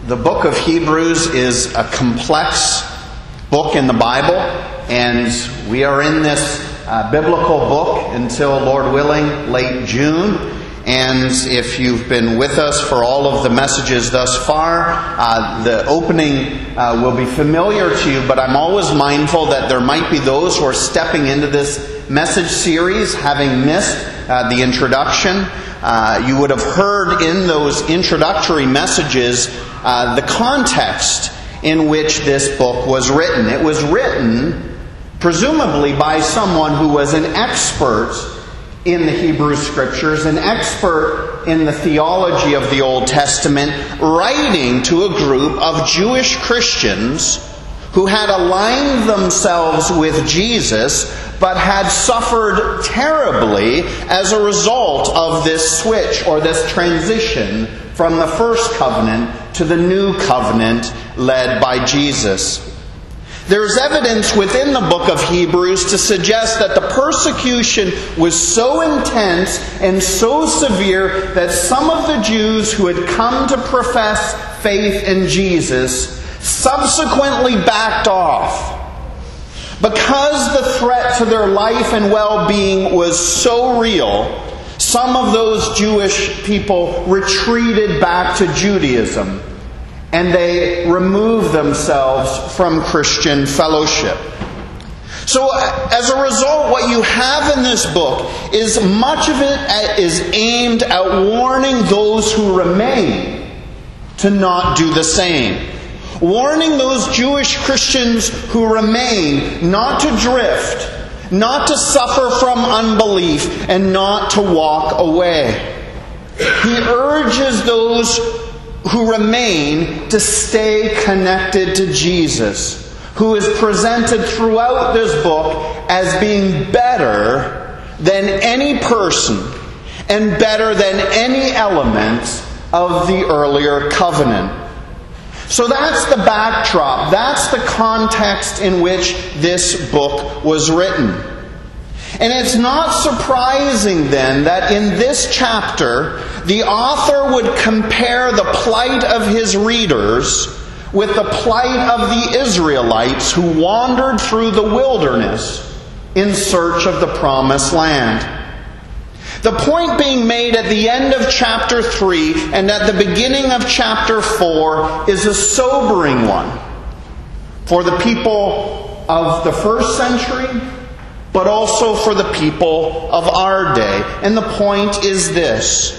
The book of Hebrews is a complex book in the Bible, and we are in this biblical book until, Lord willing, late June. And if you've been with us for all of the messages thus far, the opening will be familiar to you, but I'm always mindful that there might be those who are stepping into this message series having missed the introduction. You would have heard in those introductory messages the context in which this book was written. It was written presumably by someone who was an expert in the Hebrew Scriptures, an expert in the theology of the Old Testament, writing to a group of Jewish Christians who had aligned themselves with Jesus, but had suffered terribly as a result of this switch or this transition from the first covenant to the new covenant led by Jesus. There's evidence within the book of Hebrews to suggest that the persecution was so intense and so severe that some of the Jews who had come to profess faith in Jesus subsequently backed off. Because the threat to their life and well-being was so real, some of those Jewish people retreated back to Judaism, and they removed themselves from Christian fellowship. So as a result, what you have in this book is much of it is aimed at warning those who remain to not do the same. Warning those Jewish Christians who remain not to drift, not to suffer from unbelief, and not to walk away. He urges those who remain to stay connected to Jesus, who is presented throughout this book as being better than any person and better than any element of the earlier covenant. So that's the backdrop, that's the context in which this book was written. And it's not surprising then that in this chapter, the author would compare the plight of his readers with the plight of the Israelites who wandered through the wilderness in search of the promised land. The point being made at the end of chapter 3 and at the beginning of chapter 4 is a sobering one for the people of the first century, but also for the people of our day. And the point is this: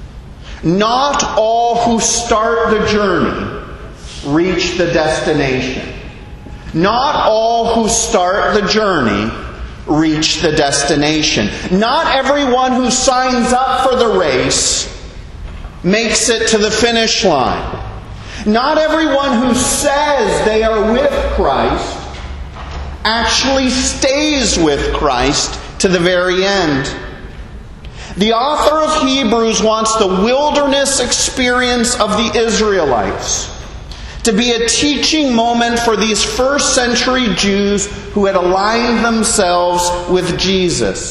not all who start the journey reach the destination. Not all who start the journey reach the destination. Not everyone who signs up for the race makes it to the finish line. Not everyone who says they are with Christ actually stays with Christ to the very end. The author of Hebrews wants the wilderness experience of the Israelites to be a teaching moment for these first century Jews who had aligned themselves with Jesus.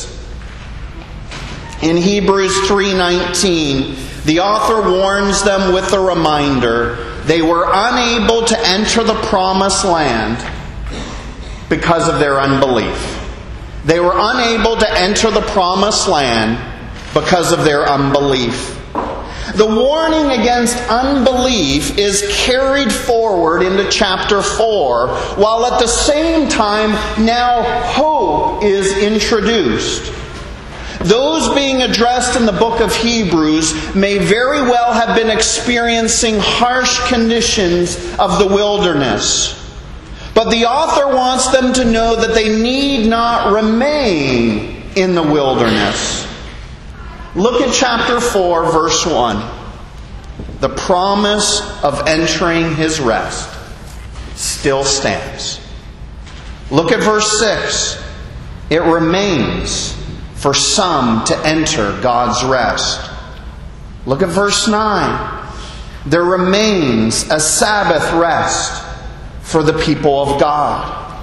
In Hebrews 3:19, the author warns them with the reminder they were unable to enter the promised land because of their unbelief. They were unable to enter the promised land because of their unbelief. The warning against unbelief is carried forward into chapter 4, while at the same time now hope is introduced. Those being addressed in the book of Hebrews may very well have been experiencing harsh conditions of the wilderness. But the author wants them to know that they need not remain in the wilderness. Look at chapter 4, verse 1. The promise of entering His rest still stands. Look at verse 6. It remains for some to enter God's rest. Look at verse 9. There remains a Sabbath rest for the people of God.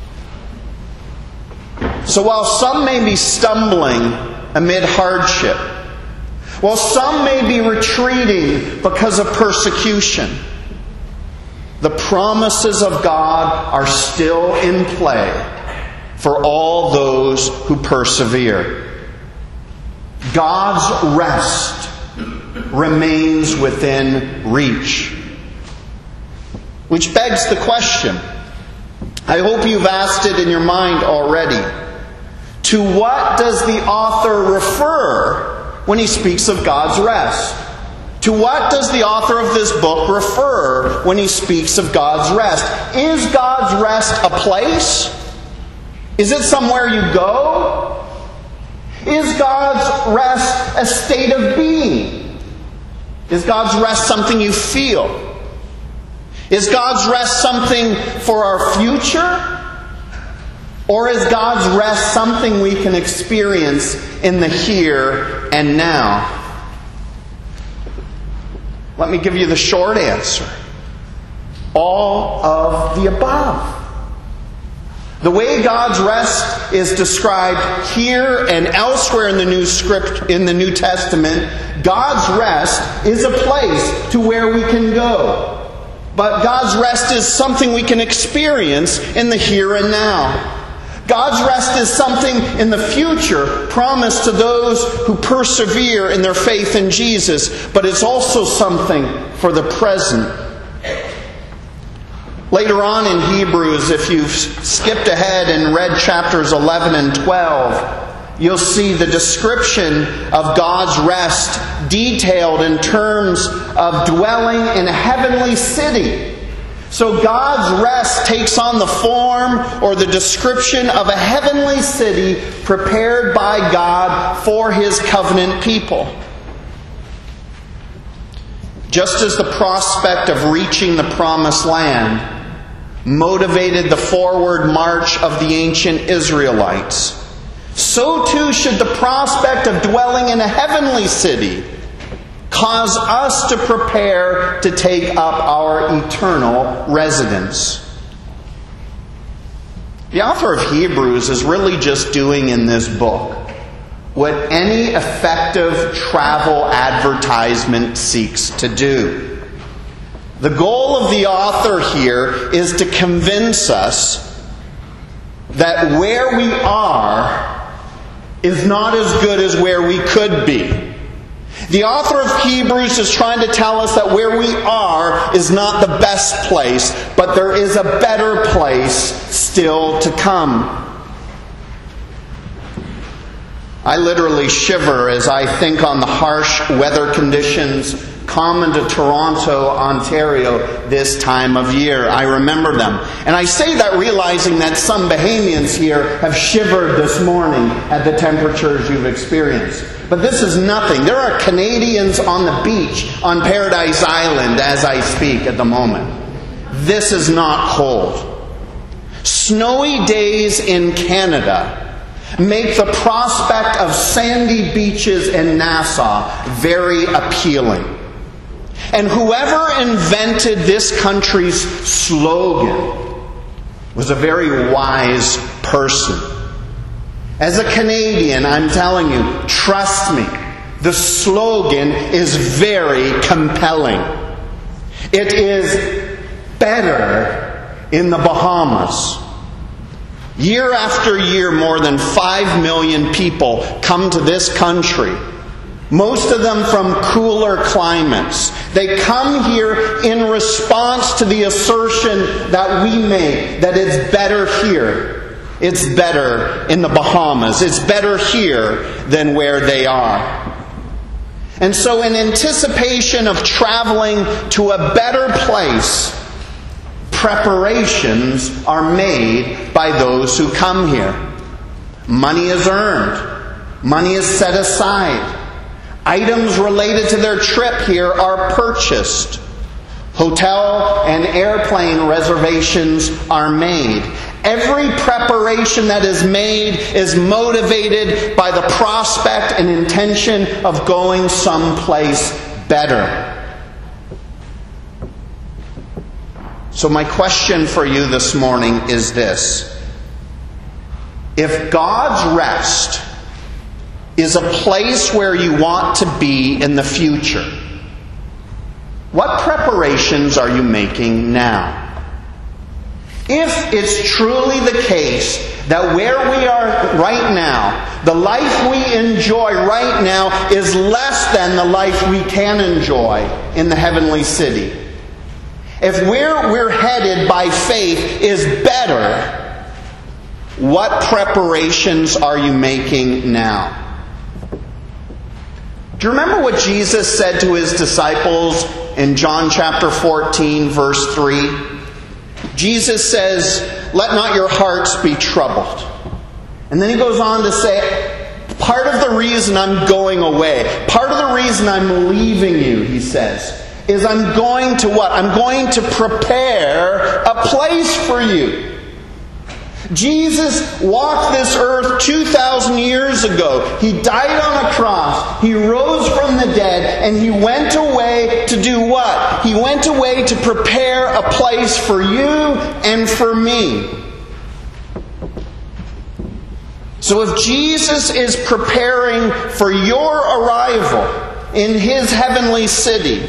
So while some may be stumbling amid hardship, while some may be retreating because of persecution, The promises of God are still in play for all those who persevere. God's rest remains within reach. Which begs the question, I hope you've asked it in your mind already. To what does the author refer when he speaks of God's rest? To what does the author of this book refer when he speaks of God's rest? Is God's rest a place? Is it somewhere you go? Is God's rest a state of being? Is God's rest something you feel? Is God's rest something for our future? Or is God's rest something we can experience in the here and now? Let me give you the short answer. All of the above. The way God's rest is described here and elsewhere in the New Testament, God's rest is a place to where we can go. But God's rest is something we can experience in the here and now. God's rest is something in the future promised to those who persevere in their faith in Jesus, but it's also something for the present. Later on in Hebrews, if you've skipped ahead and read chapters 11 and 12, you'll see the description of God's rest detailed in terms of dwelling in a heavenly city. So God's rest takes on the form or the description of a heavenly city prepared by God for His covenant people. Just as the prospect of reaching the promised land motivated the forward march of the ancient Israelites, so too should the prospect of dwelling in a heavenly city cause us to prepare to take up our eternal residence. The author of Hebrews is really just doing in this book what any effective travel advertisement seeks to do. The goal of the author here is to convince us that where we are is not as good as where we could be. The author of Hebrews is trying to tell us that where we are is not the best place, but there is a better place still to come. I literally shiver as I think on the harsh weather conditions common to Toronto, Ontario this time of year. I remember them. And I say that realizing that some Bahamians here have shivered this morning at the temperatures you've experienced. But this is nothing. There are Canadians on the beach on Paradise Island as I speak at the moment. This is not cold. Snowy days in Canada make the prospect of sandy beaches in Nassau very appealing. And whoever invented this country's slogan was a very wise person. As a Canadian, I'm telling you, trust me, the slogan is very compelling. It is better in the Bahamas. Year after year, more than 5 million people come to this country. Most of them from cooler climates. They come here in response to the assertion that we make that it's better here. It's better in the Bahamas. It's better here than where they are. And so in anticipation of traveling to a better place, preparations are made by those who come here. Money is earned. Money is set aside. Items related to their trip here are purchased. Hotel and airplane reservations are made. Every preparation that is made is motivated by the prospect and intention of going someplace better. So my question for you this morning is this. If God's rest is a place where you want to be in the future, What preparations are you making now? If it's truly the case that where we are right now, the life we enjoy right now is less than the life we can enjoy in the heavenly city. If where we're headed by faith is better, what preparations are you making now? Do you remember what Jesus said to His disciples in John chapter 14, verse 3? Jesus says, "Let not your hearts be troubled." And then He goes on to say, part of the reason I'm going away, part of the reason I'm leaving you, He says, is I'm going to what? I'm going to prepare a place for you. Jesus walked this earth 2,000 years ago. He died on a cross. He rose from the dead. And He went away to do what? He went away to prepare a place for you and for me. So if Jesus is preparing for your arrival in His heavenly city,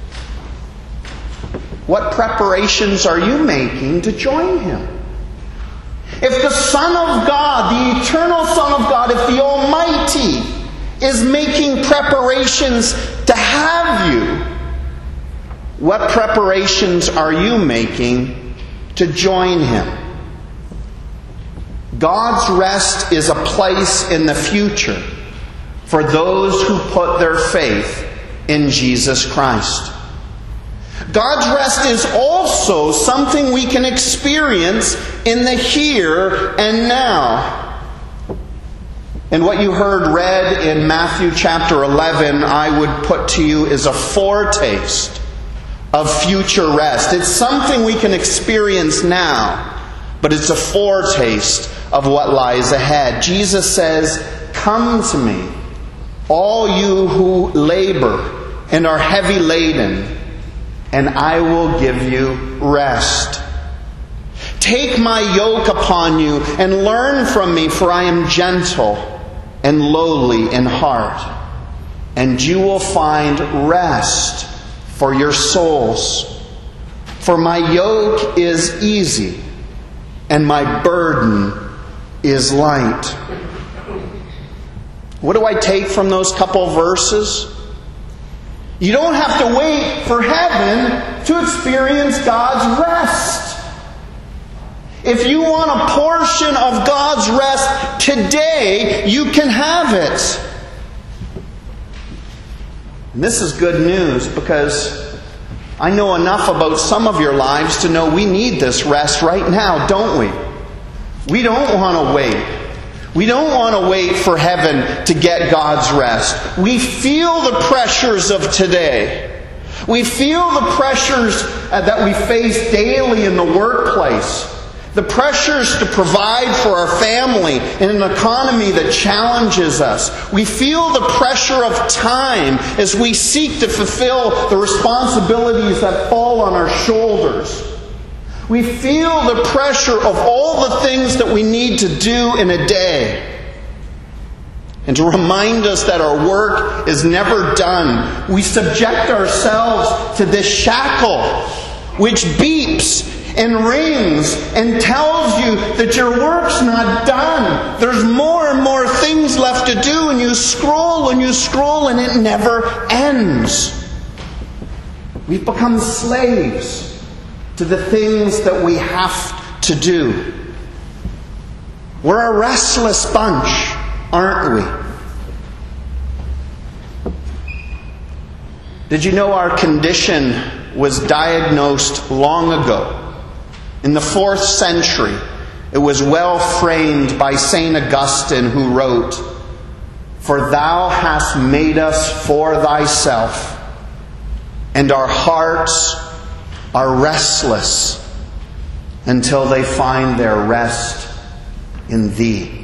what preparations are you making to join Him? If the Son of God, the eternal Son of God, if the Almighty is making preparations to have you, what preparations are you making to join Him? God's rest is a place in the future for those who put their faith in Jesus Christ. God's rest is also something we can experience in the here and now. And what you heard read in Matthew chapter 11, I would put to you, is a foretaste of future rest. It's something we can experience now, but it's a foretaste of what lies ahead. Jesus says, "Come to me, all you who labor and are heavy laden, and I will give you rest. Take my yoke upon you and learn from me, for I am gentle and lowly in heart, and you will find rest for your souls. For my yoke is easy and my burden is light." What do I take from those couple verses? You don't have to wait for heaven to experience God's rest. If you want a portion of God's rest today, you can have it. And this is good news, because I know enough about some of your lives to know we need this rest right now, don't we? We don't want to wait. We don't want to wait for heaven to get God's rest. We feel the pressures of today. We feel the pressures that we face daily in the workplace. The pressures to provide for our family in an economy that challenges us. We feel the pressure of time as we seek to fulfill the responsibilities that fall on our shoulders. We feel the pressure of all the things that we need to do in a day. And to remind us that our work is never done, we subject ourselves to this shackle which beeps and rings and tells you that your work's not done. There's more and more things left to do, and you scroll and it never ends. We've become slaves to the things that we have to do. We're a restless bunch, aren't we? Did you know our condition was diagnosed long ago? In the 4th century, it was well framed by St. Augustine, who wrote, "For thou hast made us for thyself, and our hearts are restless until they find their rest in thee."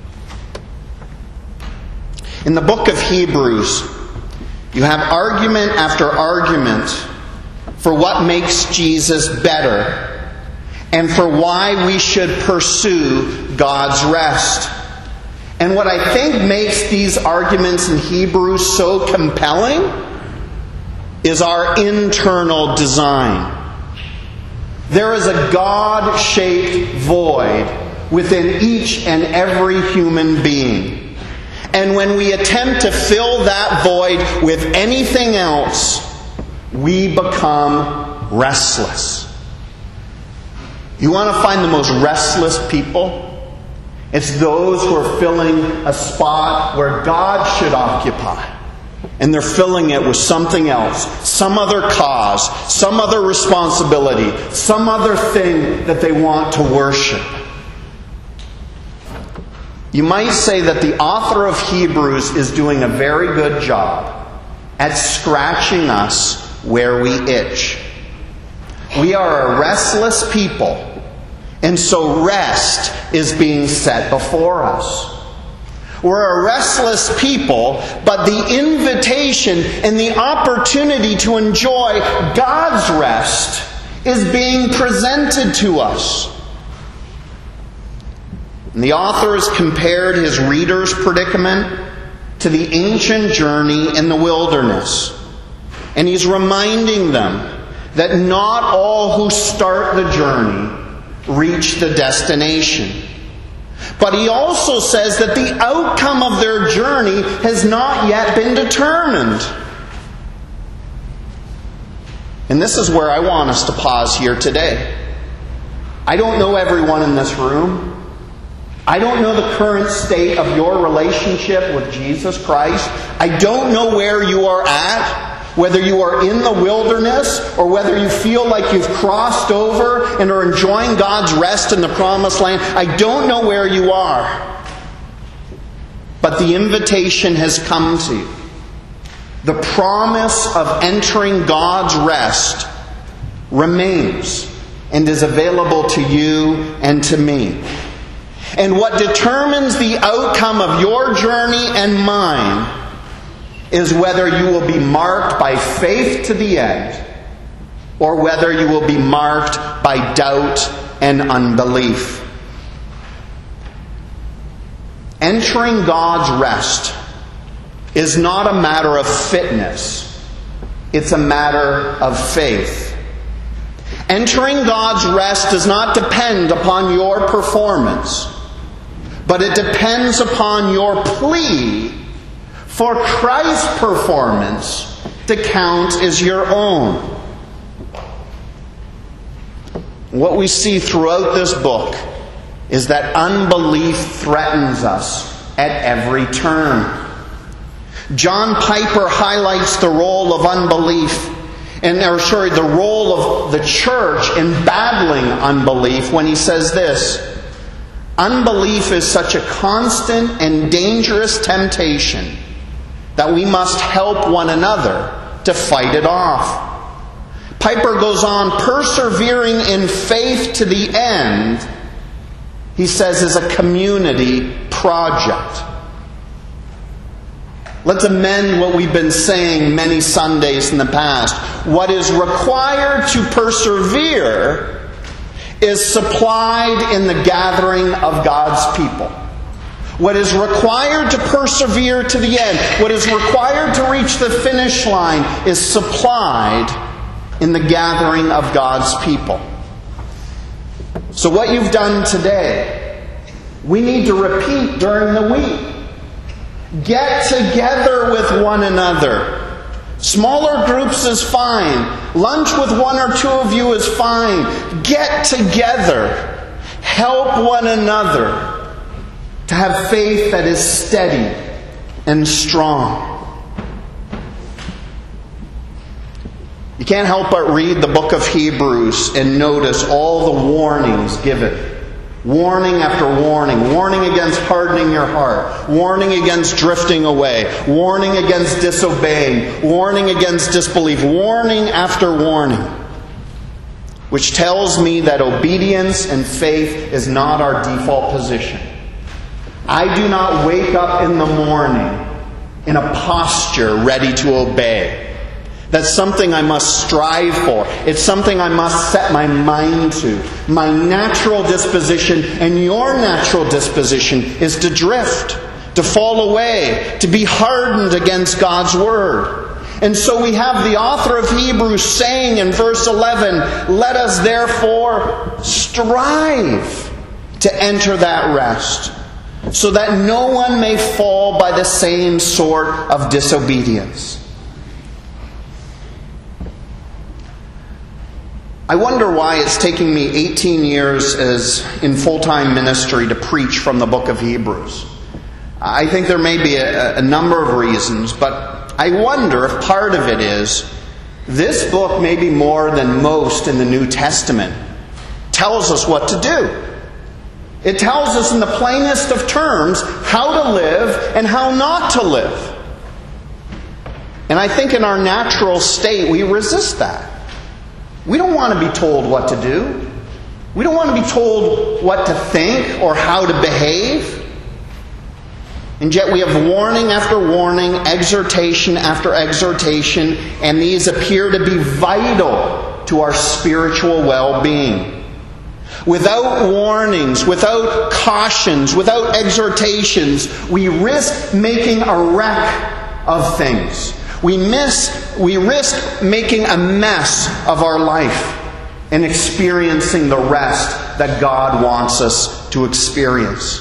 In the book of Hebrews, you have argument after argument for what makes Jesus better and for why we should pursue God's rest. And what I think makes these arguments in Hebrews so compelling is our internal design. There is a God-shaped void within each and every human being. And when we attempt to fill that void with anything else, we become restless. You want to find the most restless people? It's those who are filling a spot where God should occupy. And they're filling it with something else, some other cause, some other responsibility, some other thing that they want to worship. You might say that the author of Hebrews is doing a very good job at scratching us where we itch. We are a restless people, and so rest is being set before us. We're a restless people, but the invitation and the opportunity to enjoy God's rest is being presented to us. And the author has compared his readers' predicament to the ancient journey in the wilderness. And he's reminding them that not all who start the journey reach the destination. But he also says that the outcome of their journey has not yet been determined. And this is where I want us to pause here today. I don't know everyone in this room. I don't know the current state of your relationship with Jesus Christ. I don't know where you are at. Whether you are in the wilderness or whether you feel like you've crossed over and are enjoying God's rest in the promised land, I don't know where you are. But the invitation has come to you. The promise of entering God's rest remains and is available to you and to me. And what determines the outcome of your journey and mine is whether you will be marked by faith to the end or whether you will be marked by doubt and unbelief. Entering God's rest is not a matter of fitness. It's a matter of faith. Entering God's rest does not depend upon your performance, but it depends upon your plea for Christ's performance to count as your own. What we see throughout this book is that unbelief threatens us at every turn. John Piper highlights the role of unbelief, the role of the church in battling unbelief when he says this: unbelief is such a constant and dangerous temptation that we must help one another to fight it off. Piper goes on, persevering in faith to the end, he says, is a community project. Let's amend what we've been saying many Sundays in the past. What is required to persevere is supplied in the gathering of God's people. What is required to persevere to the end, what is required to reach the finish line, is supplied in the gathering of God's people. So what you've done today, we need to repeat during the week. Get together with one another. Smaller groups is fine. Lunch with one or two of you is fine. Get together. Help one another to have faith that is steady and strong. You can't help but read the book of Hebrews and notice all the warnings given. Warning after warning. Warning against hardening your heart. Warning against drifting away. Warning against disobeying. Warning against disbelief. Warning after warning. Which tells me that obedience and faith is not our default position. I do not wake up in the morning in a posture ready to obey. That's something I must strive for. It's something I must set my mind to. My natural disposition and your natural disposition is to drift, to fall away, to be hardened against God's Word. And so we have the author of Hebrews saying in verse 11, let us therefore strive to enter that rest, so that no one may fall by the same sort of disobedience. I wonder why it's taking me 18 years in full-time ministry to preach from the book of Hebrews. I think there may be a number of reasons, but I wonder if part of it is this book, maybe more than most in the New Testament, tells us what to do. It tells us in the plainest of terms how to live and how not to live. And I think in our natural state we resist that. We don't want to be told what to do. We don't want to be told what to think or how to behave. And yet we have warning after warning, exhortation after exhortation, and these appear to be vital to our spiritual well-being. Without warnings, without cautions, without exhortations, we risk making a wreck of things. We risk making a mess of our life and experiencing the rest that God wants us to experience.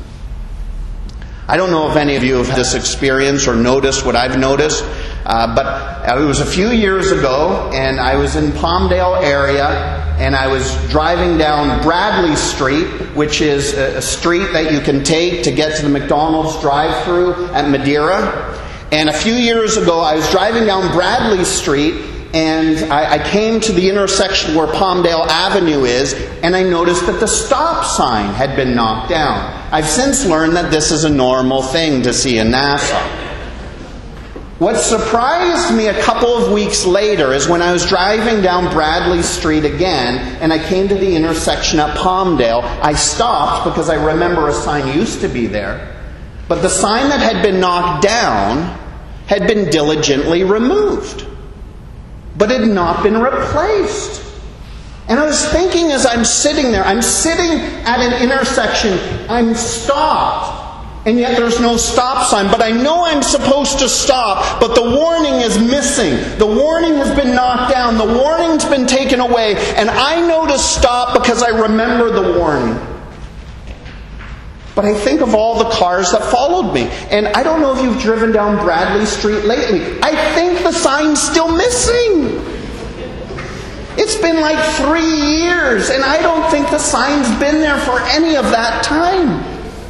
I don't know if any of you have had this experience or noticed what I've noticed, but it was a few years ago, and I was in Palmdale area, and I was driving down Bradley Street, which is a street that you can take to get to the McDonald's drive-thru at Madeira. And a few years ago, I was driving down Bradley Street, and I came to the intersection where Palmdale Avenue is, and I noticed that the stop sign had been knocked down. I've since learned that this is a normal thing to see in Nassau. What surprised me a couple of weeks later is when I was driving down Bradley Street again, and I came to the intersection at Palmdale, I stopped because I remember a sign used to be there, but the sign that had been knocked down had been diligently removed, but it had not been replaced. And I was thinking as I'm sitting there, I'm sitting at an intersection, I'm stopped, and yet there's no stop sign, but I know I'm supposed to stop, but the warning is missing. The warning has been knocked down, the warning's been taken away, and I know to stop because I remember the warning. But I think of all the cars that followed me. And I don't know if you've driven down Bradley Street lately. I think the sign's still missing. It's been like 3 years, and I don't think the sign's been there for any of that time.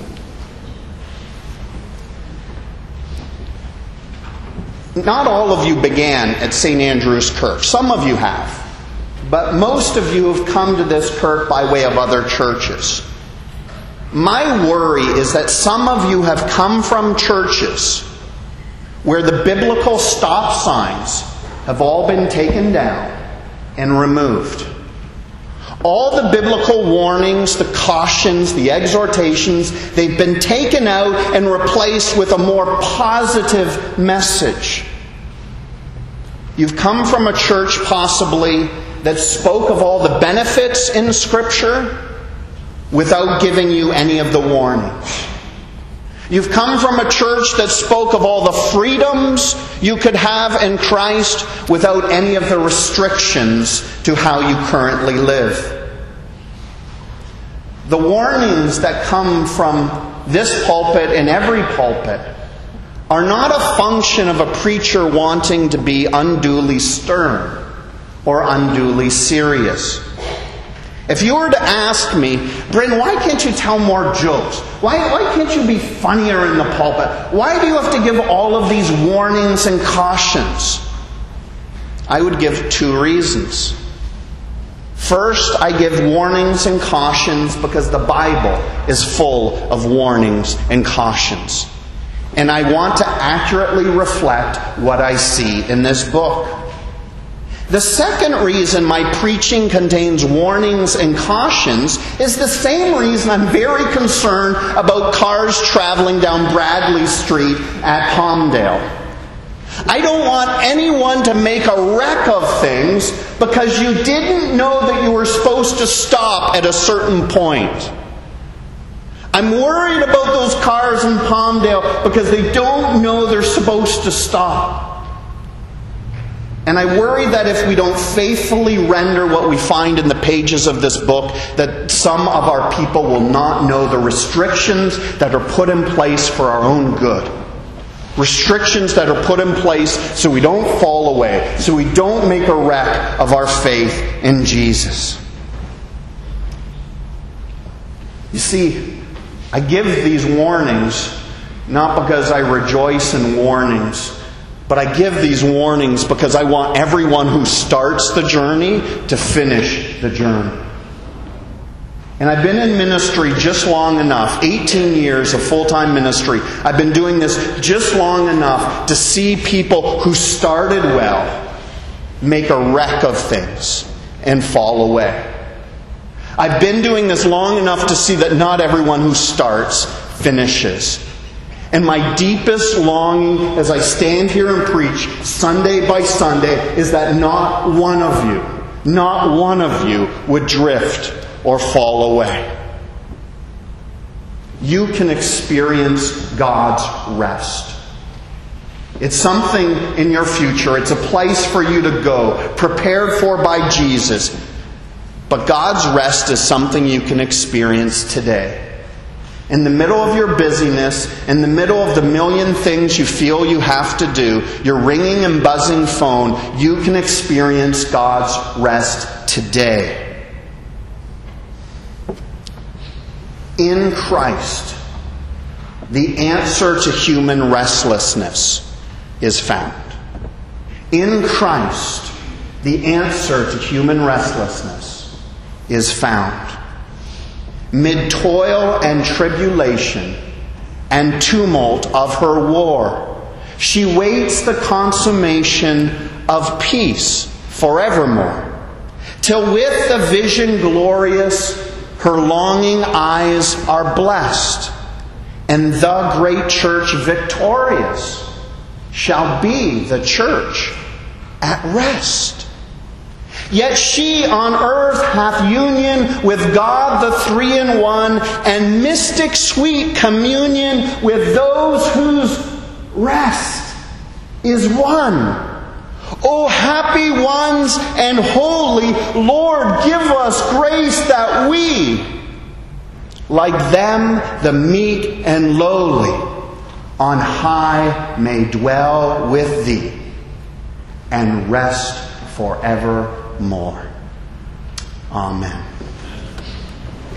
Not all of you began at St. Andrew's Kirk. Some of you have. But most of you have come to this kirk by way of other churches. My worry is that some of you have come from churches where the biblical stop signs have all been taken down and removed. All the biblical warnings, the cautions, the exhortations, they've been taken out and replaced with a more positive message. You've come from a church possibly that spoke of all the benefits in Scripture without giving you any of the warnings. You've come from a church that spoke of all the freedoms you could have in Christ without any of the restrictions to how you currently live. The warnings that come from this pulpit and every pulpit are not a function of a preacher wanting to be unduly stern or unduly serious. If you were to ask me, Bryn, why can't you tell more jokes? Why can't you be funnier in the pulpit? Why do you have to give all of these warnings and cautions? I would give 2 reasons. First, I give warnings and cautions because the Bible is full of warnings and cautions. And I want to accurately reflect what I see in this book. The second reason my preaching contains warnings and cautions is the same reason I'm very concerned about cars traveling down Bradley Street at Palmdale. I don't want anyone to make a wreck of things because you didn't know that you were supposed to stop at a certain point. I'm worried about those cars in Palmdale because they don't know they're supposed to stop. And I worry that if we don't faithfully render what we find in the pages of this book, that some of our people will not know the restrictions that are put in place for our own good. Restrictions that are put in place so we don't fall away, so we don't make a wreck of our faith in Jesus. You see, I give these warnings not because I rejoice in warnings, but I give these warnings because I want everyone who starts the journey to finish the journey. And I've been in ministry just long enough, 18 years of full-time ministry. I've been doing this just long enough to see people who started well make a wreck of things and fall away. I've been doing this long enough to see that not everyone who starts finishes. And my deepest longing as I stand here and preach Sunday by Sunday is that not one of you would drift or fall away. You can experience God's rest. It's something in your future. It's a place for you to go, prepared for by Jesus. But God's rest is something you can experience today. In the middle of your busyness, in the middle of the million things you feel you have to do, your ringing and buzzing phone, you can experience God's rest today. In Christ, the answer to human restlessness is found. In Christ, the answer to human restlessness is found. Mid toil and tribulation and tumult of her war, she waits the consummation of peace forevermore, till with the vision glorious her longing eyes are blessed, and the great church victorious shall be the church at rest. Yet she on earth hath union with God the Three-in-One, and mystic sweet communion with those whose rest is one. O happy ones and holy, Lord, give us grace that we, like them, the meek and lowly, on high may dwell with Thee and rest forevermore. Amen.